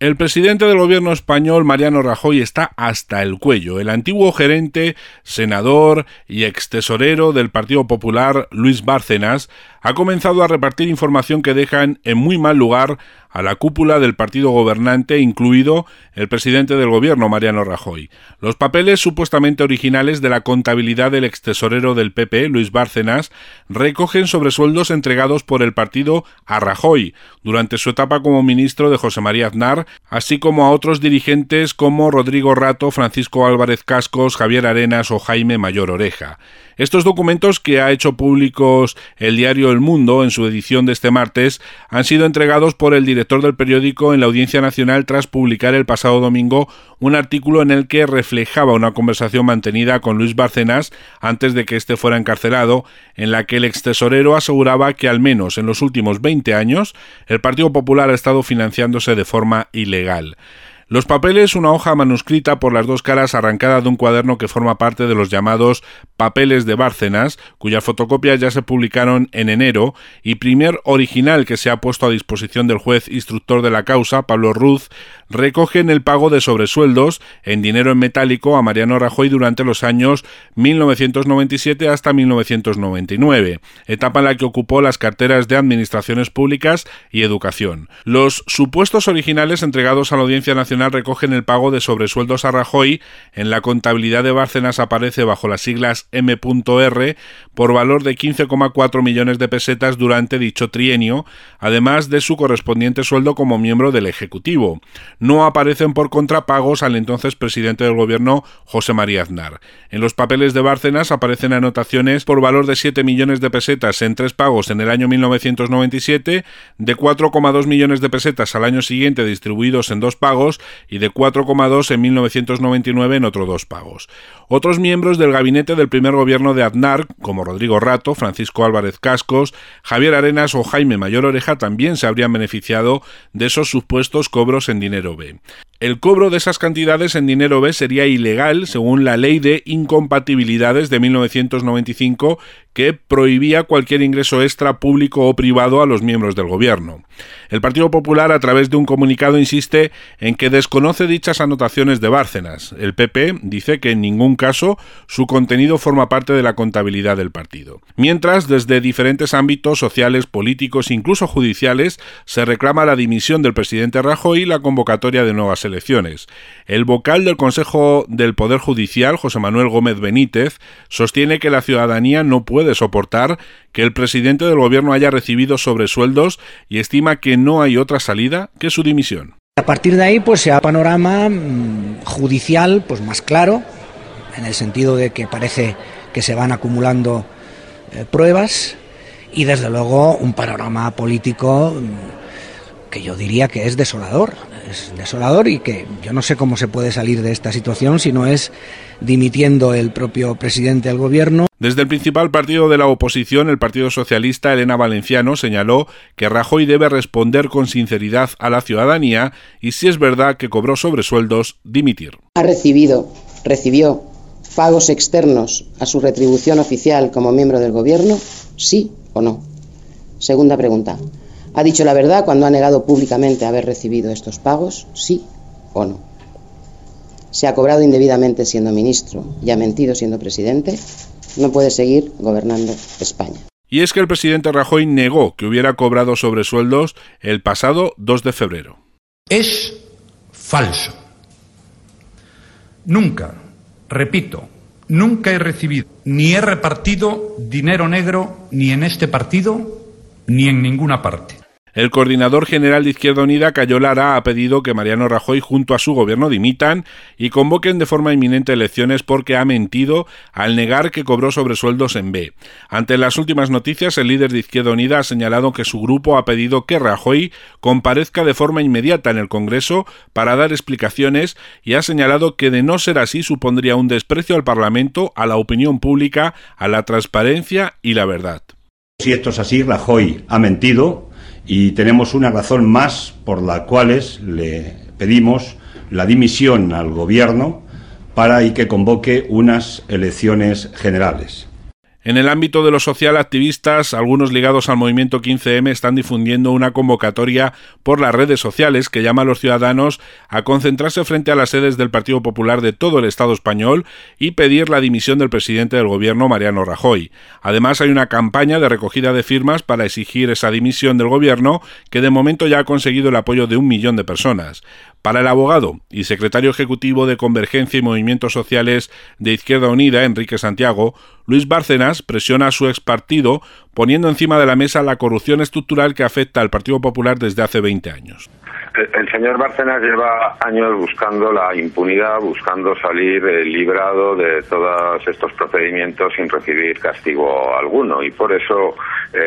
El presidente del gobierno español, Mariano Rajoy, está hasta el cuello. El antiguo gerente, senador y extesorero del Partido Popular, Luis Bárcenas, ha comenzado a repartir información que dejan en muy mal lugar a la cúpula del partido gobernante, incluido el presidente del gobierno, Mariano Rajoy. Los papeles supuestamente originales de la contabilidad del extesorero del PP, Luis Bárcenas, recogen sobresueldos entregados por el partido a Rajoy durante su etapa como ministro de José María Aznar, así como a otros dirigentes como Rodrigo Rato, Francisco Álvarez Cascos, Javier Arenas o Jaime Mayor Oreja. Estos documentos, que ha hecho públicos el diario El Mundo en su edición de este martes, han sido entregados por el director del periódico en la Audiencia Nacional tras publicar el pasado domingo un artículo en el que reflejaba una conversación mantenida con Luis Bárcenas antes de que éste fuera encarcelado, en la que el extesorero aseguraba que al menos en los últimos 20 años el Partido Popular ha estado financiándose de forma ilegal. Los papeles, una hoja manuscrita por las dos caras arrancada de un cuaderno que forma parte de los llamados papeles de Bárcenas, cuyas fotocopias ya se publicaron en enero, y primer original que se ha puesto a disposición del juez instructor de la causa, Pablo Ruz, recogen el pago de sobresueldos en dinero en metálico a Mariano Rajoy durante los años 1997 hasta 1999, etapa en la que ocupó las carteras de Administraciones Públicas y Educación. Los supuestos originales entregados a la Audiencia Nacional recogen el pago de sobresueldos a Rajoy. En la contabilidad de Bárcenas aparece bajo las siglas M.R. por valor de 15,4 millones de pesetas durante dicho trienio, además de su correspondiente sueldo como miembro del Ejecutivo. No aparecen por contrapagos al entonces presidente del gobierno, José María Aznar. En los papeles de Bárcenas aparecen anotaciones por valor de 7 millones de pesetas en 3 pagos en el año 1997, de 4,2 millones de pesetas al año siguiente distribuidos en 2 pagos y de 4,2 en 1999 en otros 2 pagos. Otros miembros del gabinete del primer gobierno de Aznar, como Rodrigo Rato, Francisco Álvarez Cascos, Javier Arenas o Jaime Mayor Oreja, también se habrían beneficiado de esos supuestos cobros en dinero B. El cobro de esas cantidades en dinero B sería ilegal según la Ley de Incompatibilidades de 1995, que prohibía cualquier ingreso extra público o privado a los miembros del gobierno. El Partido Popular, a través de un comunicado, insiste en que desconoce dichas anotaciones de Bárcenas. El PP dice que en ningún caso su contenido forma parte de la contabilidad del partido. Mientras, desde diferentes ámbitos sociales, políticos e incluso judiciales, se reclama la dimisión del presidente Rajoy y la convocatoria de nuevas elecciones. El vocal del Consejo del Poder Judicial, José Manuel Gómez Benítez, sostiene que la ciudadanía no puede soportar que el presidente del gobierno haya recibido sobresueldos y estima que no hay otra salida que su dimisión. A partir de ahí, pues se da panorama judicial pues más claro, en el sentido de que parece que se van acumulando pruebas, y desde luego un panorama político que yo diría que es desolador y que yo no sé cómo se puede salir de esta situación si no es dimitiendo el propio presidente del gobierno. Desde el principal partido de la oposición, el Partido Socialista, Elena Valenciano señaló que Rajoy debe responder con sinceridad a la ciudadanía y, si es verdad que cobró sobresueldos, dimitir. ¿Recibió pagos externos a su retribución oficial como miembro del gobierno? ¿Sí o no? Segunda pregunta. ¿Ha dicho la verdad cuando ha negado públicamente haber recibido estos pagos? ¿Sí o no? ¿Se ha cobrado indebidamente siendo ministro y ha mentido siendo presidente? No puede seguir gobernando España. Y es que el presidente Rajoy negó que hubiera cobrado sobresueldos el pasado 2 de febrero. Es falso. Nunca, repito, nunca he recibido ni he repartido dinero negro ni en este partido ni en ninguna parte. El coordinador general de Izquierda Unida, Cayo Lara, ha pedido que Mariano Rajoy junto a su gobierno dimitan y convoquen de forma inminente elecciones porque ha mentido al negar que cobró sobresueldos en B. Ante las últimas noticias, el líder de Izquierda Unida ha señalado que su grupo ha pedido que Rajoy comparezca de forma inmediata en el Congreso para dar explicaciones y ha señalado que de no ser así supondría un desprecio al Parlamento, a la opinión pública, a la transparencia y la verdad. Si esto es así, Rajoy ha mentido. Y tenemos una razón más por la cual le pedimos la dimisión al gobierno para que convoque unas elecciones generales. En el ámbito de lo social, activistas, algunos ligados al movimiento 15M, están difundiendo una convocatoria por las redes sociales que llama a los ciudadanos a concentrarse frente a las sedes del Partido Popular de todo el Estado español y pedir la dimisión del presidente del Gobierno, Mariano Rajoy. Además, hay una campaña de recogida de firmas para exigir esa dimisión del Gobierno, que de momento ya ha conseguido el apoyo de 1 millón de personas. Para el abogado y secretario ejecutivo de Convergencia y Movimientos Sociales de Izquierda Unida, Enrique Santiago, Luis Bárcenas presiona a su expartido poniendo encima de la mesa la corrupción estructural que afecta al Partido Popular desde hace 20 años. El señor Bárcenas lleva años buscando la impunidad, buscando salir librado de todos estos procedimientos sin recibir castigo alguno, y por eso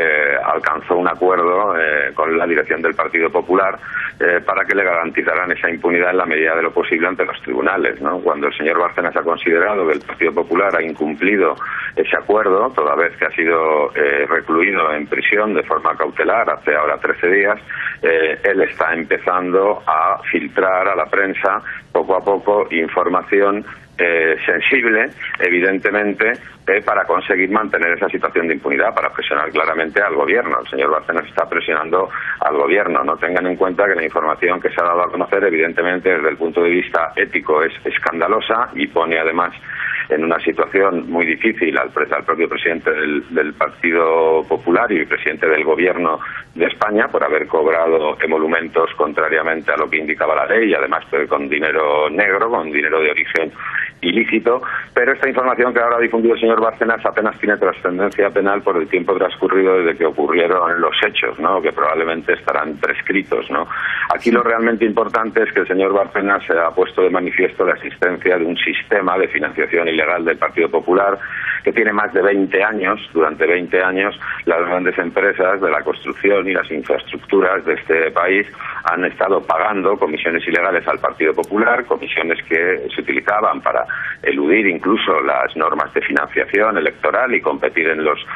alcanzó un acuerdo con la dirección del Partido Popular para que le garantizaran esa impunidad en la medida de lo posible ante los tribunales, ¿no? Cuando el señor Bárcenas ha considerado que el Partido Popular ha incumplido ese acuerdo, toda vez que ha sido recluido en prisión de forma cautelar hace ahora 13 días, él está empezando a filtrar a la prensa poco a poco información sensible, evidentemente, para conseguir mantener esa situación de impunidad, para presionar claramente al gobierno. El señor Bárcenas está presionando al gobierno. No tengan en cuenta que la información que se ha dado a conocer, evidentemente, desde el punto de vista ético es escandalosa y pone además en una situación muy difícil al propio presidente del Partido Popular y presidente del Gobierno de España por haber cobrado emolumentos contrariamente a lo que indicaba la ley y además con dinero negro, con dinero de origen ilícito. Pero esta información que ahora ha difundido el señor Bárcenas apenas tiene trascendencia penal por el tiempo transcurrido desde que ocurrieron los hechos, ¿no?, que probablemente estarán prescritos, ¿no? Aquí lo realmente importante es que el señor Bárcenas se ha puesto de manifiesto la existencia de un sistema de financiación ilegal del Partido Popular que tiene más de 20 años. Durante 20 años las grandes empresas de la construcción y las infraestructuras de este país han estado pagando comisiones ilegales al Partido Popular, comisiones que se utilizaban para eludir incluso las normas de financiación electoral y competir en los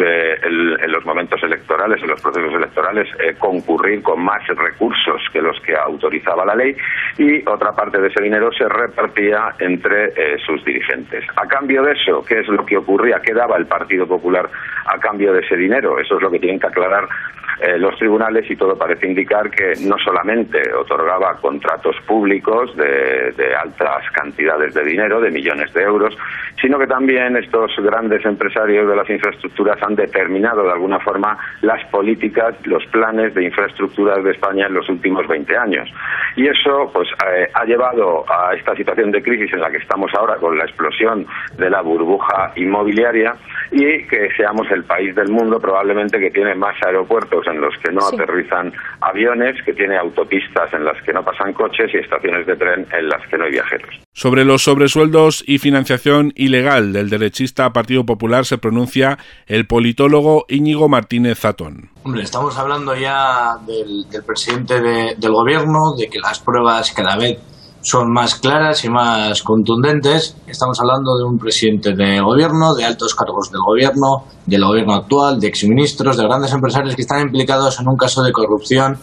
momentos electorales, en los procesos electorales, concurrir con más recursos que los que autorizaba la ley, y otra parte de ese dinero se repartía entre sus dirigentes. A cambio de eso, ¿qué es lo que ocurría? ¿Qué daba el Partido Popular a cambio de ese dinero? Eso es lo que tienen que aclarar los tribunales, y todo parece indicar que no solamente otorgaba contratos públicos de altas cantidades de dinero, de millones de euros, sino que también estos grandes empresarios de las infraestructuras han determinado de alguna forma las políticas, los planes de infraestructuras de España en los últimos 20 años. Y eso pues ha llevado a esta situación de crisis en la que estamos ahora, con la explosión de la burbuja inmobiliaria, y que seamos el país del mundo probablemente que tiene más aeropuertos en los que no aterrizan aviones, que tiene autopistas en las que no pasan coches y estaciones de tren en las que no hay viajeros. Sobre los sobresueldos y financiación ilegal del derechista Partido Popular se pronuncia el politólogo Íñigo Martínez Zatón. Hombre, estamos hablando ya del presidente del gobierno, de que las pruebas cada vez son más claras y más contundentes. Estamos hablando de un presidente del gobierno, de altos cargos del gobierno actual, de exministros, de grandes empresarios que están implicados en un caso de corrupción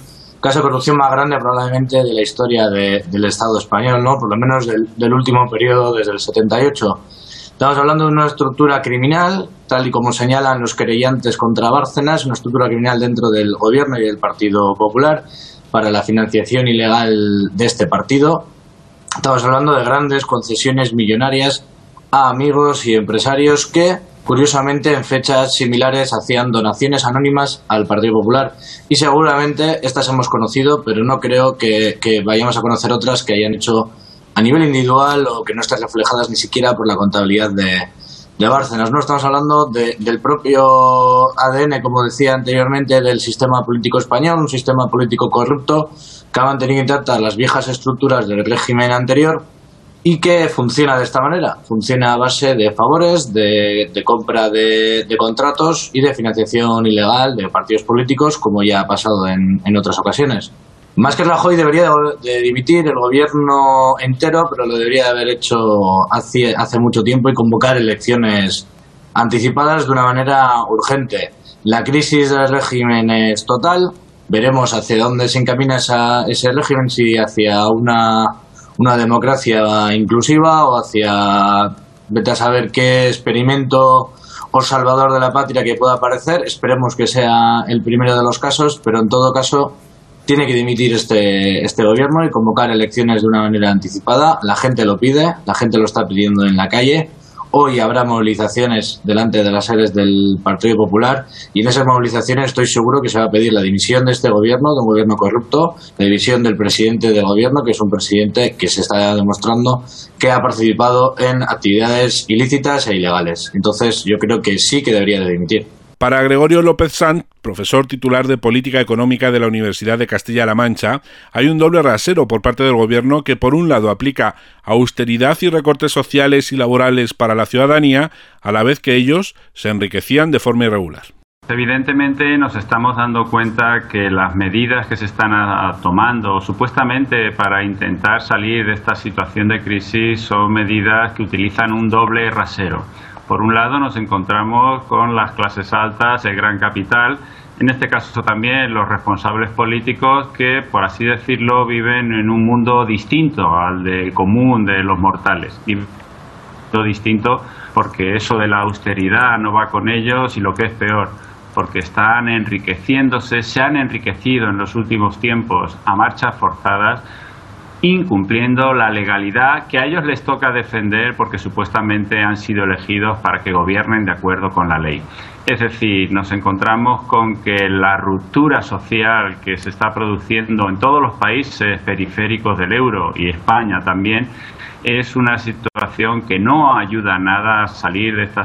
más grande probablemente de la historia del Estado español, ¿no? Por lo menos del último periodo, desde el 78. Estamos hablando de una estructura criminal, tal y como señalan los querellantes contra Bárcenas, una estructura criminal dentro del gobierno y del Partido Popular para la financiación ilegal de este partido. Estamos hablando de grandes concesiones millonarias a amigos y empresarios que, curiosamente, en fechas similares hacían donaciones anónimas al Partido Popular, y seguramente estas hemos conocido, pero no creo que vayamos a conocer otras que hayan hecho a nivel individual o que no estén reflejadas ni siquiera por la contabilidad de Bárcenas. No estamos hablando del propio ADN, como decía anteriormente, del sistema político español, un sistema político corrupto que ha mantenido intactas las viejas estructuras del régimen anterior y que funciona de esta manera. Funciona a base de favores, de compra de contratos y de financiación ilegal de partidos políticos, como ya ha pasado en otras ocasiones. Más que Rajoy debería de dimitir el gobierno entero, pero lo debería de haber hecho hace mucho tiempo y convocar elecciones anticipadas de una manera urgente. La crisis del régimen es total. Veremos hacia dónde se encamina ese régimen, si hacia una democracia inclusiva o hacia, vete a saber qué experimento o salvador de la patria que pueda parecer. Esperemos que sea el primero de los casos, pero en todo caso tiene que dimitir este gobierno y convocar elecciones de una manera anticipada. La gente lo pide, la gente lo está pidiendo en la calle. Hoy habrá movilizaciones delante de las sedes del Partido Popular y en esas movilizaciones estoy seguro que se va a pedir la dimisión de este gobierno, de un gobierno corrupto, la dimisión del presidente del gobierno, que es un presidente que se está demostrando que ha participado en actividades ilícitas e ilegales. Entonces yo creo que sí que debería de dimitir. Para Gregorio López Sanz, profesor titular de Política Económica de la Universidad de Castilla-La Mancha, hay un doble rasero por parte del Gobierno que, por un lado, aplica austeridad y recortes sociales y laborales para la ciudadanía, a la vez que ellos se enriquecían de forma irregular. Evidentemente nos estamos dando cuenta que las medidas que se están tomando supuestamente para intentar salir de esta situación de crisis son medidas que utilizan un doble rasero. Por un lado nos encontramos con las clases altas, el gran capital, en este caso también los responsables políticos que, por así decirlo, viven en un mundo distinto al de común de los mortales. Y distinto porque eso de la austeridad no va con ellos y lo que es peor, porque están enriqueciéndose, se han enriquecido en los últimos tiempos a marchas forzadas, incumpliendo la legalidad que a ellos les toca defender porque supuestamente han sido elegidos para que gobiernen de acuerdo con la ley. Es decir, nos encontramos con que la ruptura social que se está produciendo en todos los países periféricos del euro y España también es una situación que no ayuda nada a salir de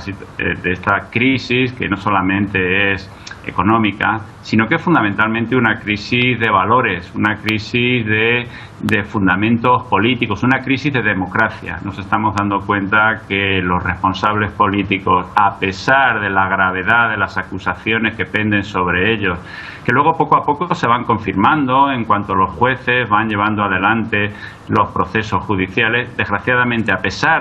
esta crisis, que no solamente es económica, sino que es fundamentalmente una crisis de valores, una crisis de fundamentos políticos, una crisis de democracia. Nos estamos dando cuenta que los responsables políticos, a pesar de la gravedad de las acusaciones que penden sobre ellos, que luego poco a poco se van confirmando en cuanto los jueces van llevando adelante los procesos judiciales, desgraciadamente, a pesar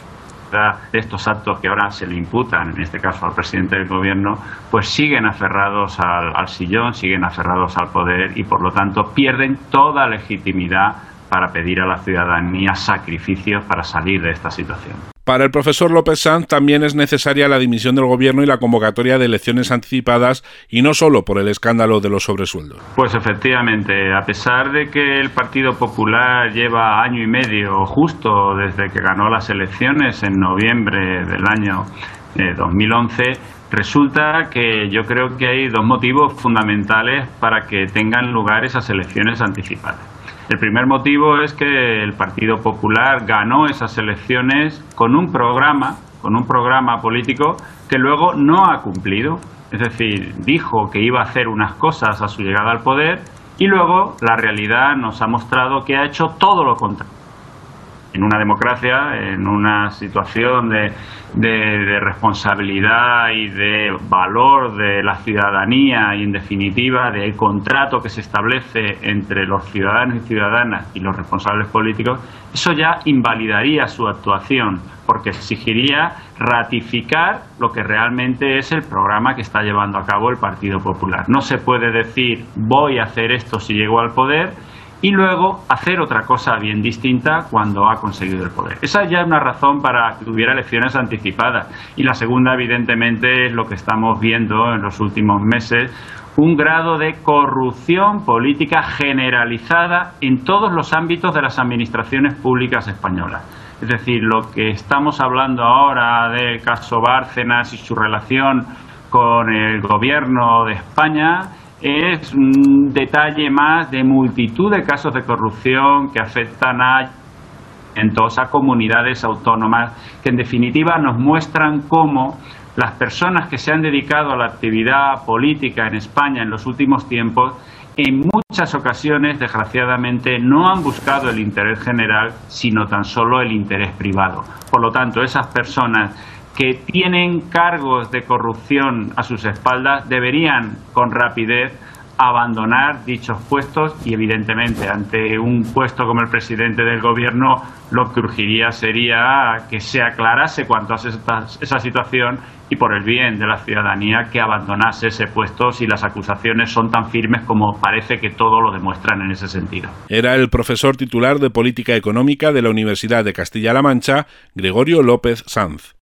de estos actos que ahora se le imputan, en este caso al presidente del gobierno, pues siguen aferrados al sillón, siguen aferrados al poder y por lo tanto pierden toda legitimidad para pedir a la ciudadanía sacrificios para salir de esta situación. Para el profesor López Sanz también es necesaria la dimisión del gobierno y la convocatoria de elecciones anticipadas y no solo por el escándalo de los sobresueldos. Pues efectivamente, a pesar de que el Partido Popular lleva año y medio justo desde que ganó las elecciones en noviembre del año 2011, resulta que yo creo que hay dos motivos fundamentales para que tengan lugar esas elecciones anticipadas. El primer motivo es que el Partido Popular ganó esas elecciones con un programa político que luego no ha cumplido. Es decir, dijo que iba a hacer unas cosas a su llegada al poder y luego la realidad nos ha mostrado que ha hecho todo lo contrario. En una democracia, en una situación de responsabilidad y de valor de la ciudadanía y, en definitiva, del contrato que se establece entre los ciudadanos y ciudadanas y los responsables políticos, eso ya invalidaría su actuación porque exigiría ratificar lo que realmente es el programa que está llevando a cabo el Partido Popular. No se puede decir voy a hacer esto si llego al poder y luego hacer otra cosa bien distinta cuando ha conseguido el poder. Esa ya es una razón para que hubiera elecciones anticipadas. Y la segunda, evidentemente, es lo que estamos viendo en los últimos meses, un grado de corrupción política generalizada en todos los ámbitos de las administraciones públicas españolas. Es decir, lo que estamos hablando ahora del caso Bárcenas y su relación con el gobierno de España es un detalle más de multitud de casos de corrupción que afectan a comunidades autónomas que en definitiva nos muestran cómo las personas que se han dedicado a la actividad política en España en los últimos tiempos en muchas ocasiones, desgraciadamente, no han buscado el interés general, sino tan solo el interés privado. Por lo tanto, esas personas que tienen cargos de corrupción a sus espaldas deberían con rapidez abandonar dichos puestos y evidentemente ante un puesto como el presidente del gobierno lo que urgiría sería que se aclarase cuanto a esa situación y por el bien de la ciudadanía que abandonase ese puesto si las acusaciones son tan firmes como parece que todo lo demuestran en ese sentido. Era el profesor titular de Política Económica de la Universidad de Castilla-La Mancha, Gregorio López Sanz.